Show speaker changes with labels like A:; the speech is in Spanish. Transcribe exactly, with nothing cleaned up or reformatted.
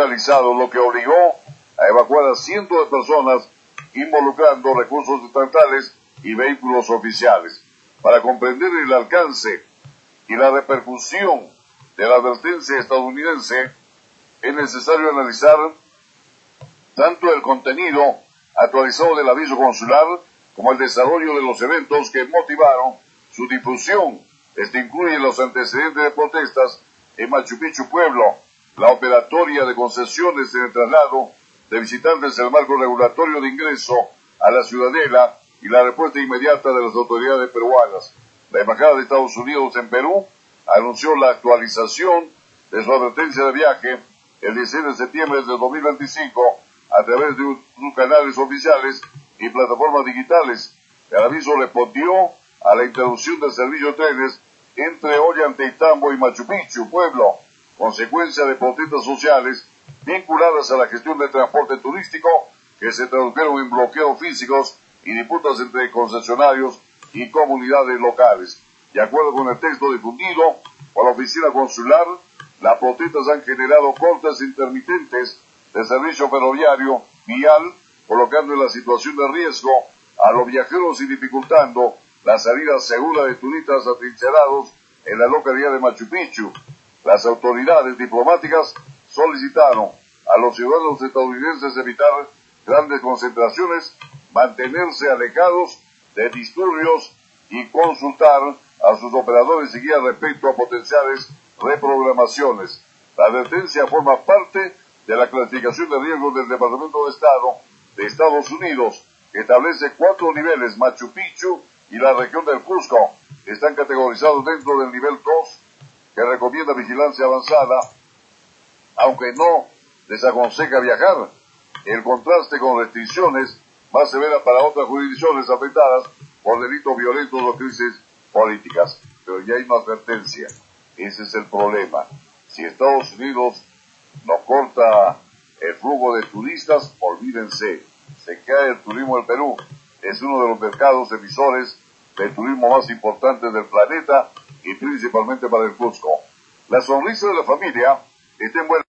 A: localizado, lo que obligó a evacuar a cientos de personas, involucrando recursos estatales y vehículos oficiales. Para comprender el alcance y la repercusión de la advertencia estadounidense, es necesario analizar tanto el contenido actualizado del aviso consular como el desarrollo de los eventos que motivaron su difusión. Este incluye los antecedentes de protestas en Machu Picchu, Pueblo, la operatoria de concesiones en el traslado de visitantes en el marco regulatorio de ingreso a la ciudadela y la respuesta inmediata de las autoridades peruanas. La Embajada de Estados Unidos en Perú anunció la actualización de su advertencia de viaje el dieciséis de septiembre de dos mil veinticinco a través de sus canales oficiales y plataformas digitales. El aviso respondió a la interrupción del servicio de trenes entre Ollantaytambo y Machu Picchu, Pueblo, consecuencia de protestas sociales vinculadas a la gestión del transporte turístico que se tradujeron en bloqueos físicos y disputas entre concesionarios y comunidades locales. De acuerdo con el texto difundido por la oficina consular, las protestas han generado cortes intermitentes de servicio ferroviario vial, colocando en la situación de riesgo a los viajeros y dificultando la salida segura de turistas atrincherados en la localidad de Machu Picchu. Las autoridades diplomáticas solicitaron a los ciudadanos estadounidenses evitar grandes concentraciones, mantenerse alejados de disturbios y consultar a sus operadores y guías respecto a potenciales reprogramaciones. La advertencia forma parte de la clasificación de riesgos del Departamento de Estado de Estados Unidos, que establece cuatro niveles. Machu Picchu y la región del Cusco están categorizados dentro del nivel dos, que recomienda vigilancia avanzada, aunque no les aconseja viajar. El contraste con restricciones más severas para otras jurisdicciones afectadas por delitos violentos o crisis políticas. Pero ya hay una advertencia. Ese es el problema. Si Estados Unidos no corta el flujo de turistas, olvídense. Se cae el turismo del Perú. Es uno de los mercados emisores de turismo más importantes del planeta y principalmente para el Cusco. La sonrisa de la familia está en buena